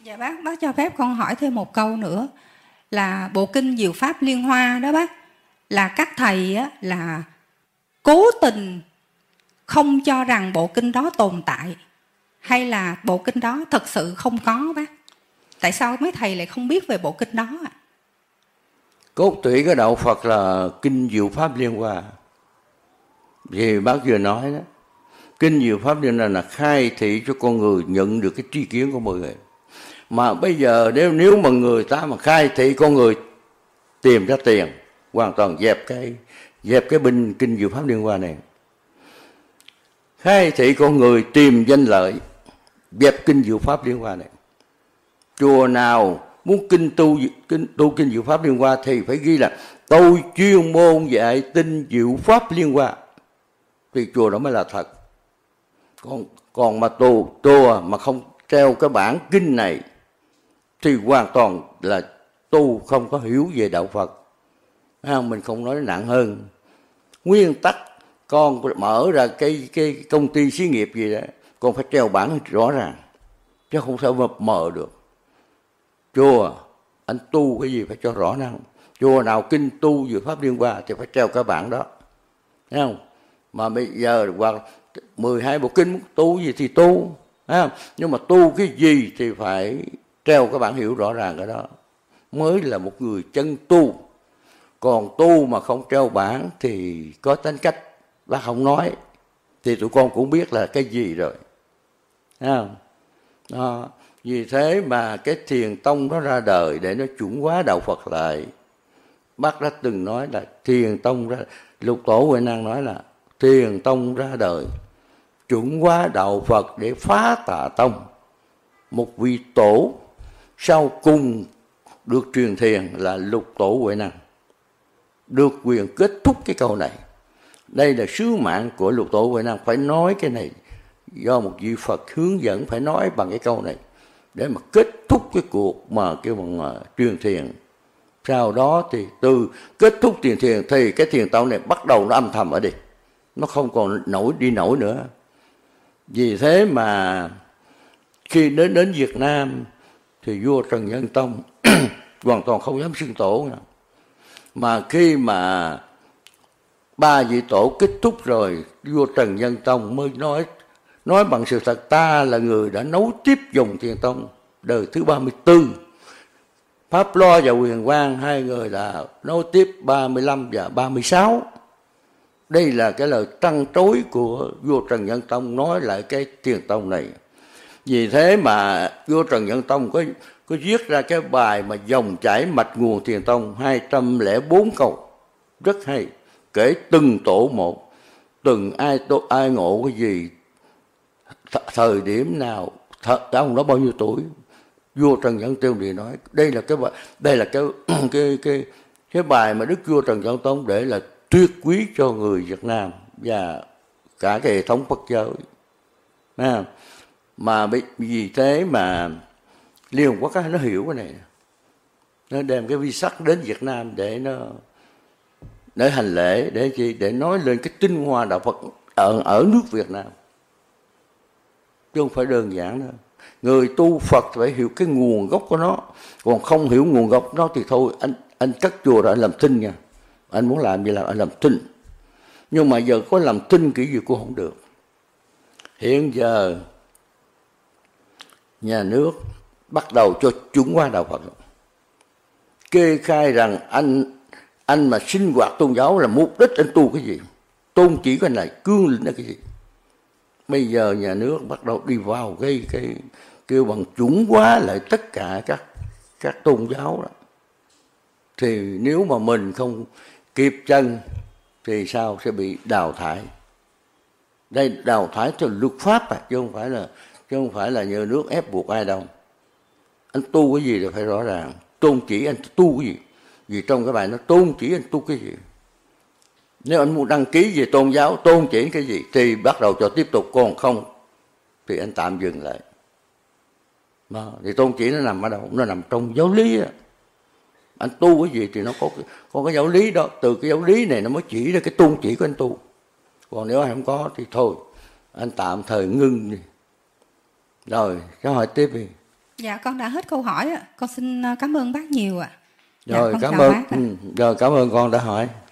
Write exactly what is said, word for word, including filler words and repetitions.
Dạ bác, bác cho phép con hỏi thêm một câu nữa. Là bộ kinh Diệu Pháp Liên Hoa đó bác, là các thầy á, là cố tình không cho rằng bộ kinh đó tồn tại, hay là bộ kinh đó thật sự không có bác? Tại sao mấy thầy lại không biết về bộ kinh đó ạ? À? Cốt tủy của đạo Phật là kinh Diệu Pháp Liên Hoa. Vì bác vừa nói đó, kinh Diệu Pháp Liên Hoa là khai thị cho con người nhận được cái tri kiến của mọi người. Mà bây giờ nếu nếu mà người ta mà khai thị con người tìm ra tiền, hoàn toàn dẹp cái dẹp cái binh kinh Diệu Pháp Liên Hoa này. Khai thị con người tìm danh lợi, dẹp kinh Diệu Pháp Liên Hoa này. Chùa nào muốn kinh tu kinh tu kinh Diệu Pháp Liên Hoa thì phải ghi là tôi chuyên môn dạy tinh Diệu Pháp Liên Hoa, thì chùa đó mới là thật. Còn còn mà tu chùa mà không treo cái bản kinh này thì hoàn toàn là tu không có hiểu về đạo Phật. Mình không nói nặng hơn. Nguyên tắc con mở ra cái cái công ty xí nghiệp gì đó, con phải treo bản rõ ràng, chứ không sao mập mờ được. Chùa anh tu cái gì phải cho rõ ràng. Chùa nào kinh tu Diệu Pháp Liên Hoa thì phải treo cái bản đó, thấy không? Mà bây giờ hoặc mười hai bộ kinh tu gì thì tu, thấy không? Nhưng mà tu cái gì thì phải treo cái bản hiểu rõ ràng cái đó mới là một người chân tu. Còn tu mà không treo bản thì có tính cách bác không nói thì tụi con cũng biết là cái gì rồi, thấy không? Đó. Vì thế mà cái thiền tông nó ra đời để nó chuẩn hóa đạo Phật lại. Bác đã từng nói là thiền tông ra, Lục Tổ Huệ Năng nói là thiền tông ra đời chuẩn hóa đạo Phật để phá tà tông. Một vị tổ sau cùng được truyền thiền là Lục Tổ Huệ Năng, được quyền kết thúc cái câu này. Đây là sứ mạng của Lục Tổ Huệ Năng, phải nói cái này, do một vị Phật hướng dẫn phải nói bằng cái câu này để mà kết thúc cái cuộc mà kêu bằng truyền thiền. Sau đó thì từ kết thúc truyền thiền thì cái thiền tông này bắt đầu nó âm thầm ở đây, nó không còn nổi đi nổi nữa. Vì thế mà khi đến đến Việt Nam thì vua Trần Nhân Tông hoàn toàn không dám xưng tổ nữa. Mà khi mà ba vị tổ kết thúc rồi, vua Trần Nhân Tông mới nói nói bằng sự thật ta là người đã nối tiếp dòng thiền tông đời thứ ba mươi tư. Pháp Lo và Huyền Quang hai người là nối tiếp ba mươi lăm và ba mươi sáu. Đây là cái lời trăn trối của vua Trần Nhân Tông nói lại cái thiền tông này. Vì thế mà vua Trần Nhân Tông có có viết ra cái bài mà dòng chảy mạch nguồn thiền tông hai trăm lẻ bốn câu rất hay, kể từng tổ một, từng ai tổ, ai ngộ cái gì, th thời điểm nào, th ông đó bao nhiêu tuổi. Vua Trần Nhân Tông thì nói đây là cái đây là cái cái cái cái bài mà đức vua Trần Nhân Tông để là tuyệt quý cho người Việt Nam và cả cái hệ thống Phật giáo. À, mà vì thế mà Liên Hợp Quốc nó hiểu cái này, nó đem cái vi sắc đến Việt Nam để nó để hành lễ, để chi để nói lên cái tinh hoa đạo Phật ở ở nước Việt Nam, chứ không phải đơn giản đâu. Người tu Phật phải hiểu cái nguồn gốc của nó, còn không hiểu nguồn gốc nó thì thôi, anh anh cắt chùa rồi anh làm thinh nha, anh muốn làm gì làm anh làm thinh, nhưng mà giờ có làm thinh kiểu gì cũng không được. Hiện giờ nhà nước bắt đầu cho chuẩn hóa đạo Phật, kê khai rằng anh anh mà sinh hoạt tôn giáo là mục đích anh tu cái gì, tôn chỉ cái này, cương lĩnh là cái gì. Bây giờ nhà nước bắt đầu đi vào cái cái kêu bằng chuẩn hóa lại tất cả các các tôn giáo đó. Thì nếu mà mình không kịp chân thì sao sẽ bị đào thải. Đây đào thải theo luật pháp à, chứ không phải là chứ không phải là nhà nước ép buộc ai đâu. Anh tu cái gì thì phải rõ ràng, tôn chỉ anh tu cái gì. Vì trong cái bài nó tôn chỉ anh tu cái gì. Nếu anh muốn đăng ký về tôn giáo, tôn chỉ cái gì thì bắt đầu cho tiếp tục, còn không thì anh tạm dừng lại. Mà, thì tôn chỉ nó nằm ở đâu? Nó nằm trong giáo lý á. Anh tu cái gì thì nó có có cái giáo lý đó, từ cái giáo lý này nó mới chỉ ra cái tôn chỉ của anh tu. Còn nếu anh không có thì thôi, anh tạm thời ngưng đi. Rồi, câu hỏi tiếp đi. Dạ con đã hết câu hỏi ạ. Con xin cảm ơn bác nhiều ạ. Dạ, Rồi con cảm chào ơn. bác ạ. Ừ, rồi cảm ơn con đã hỏi.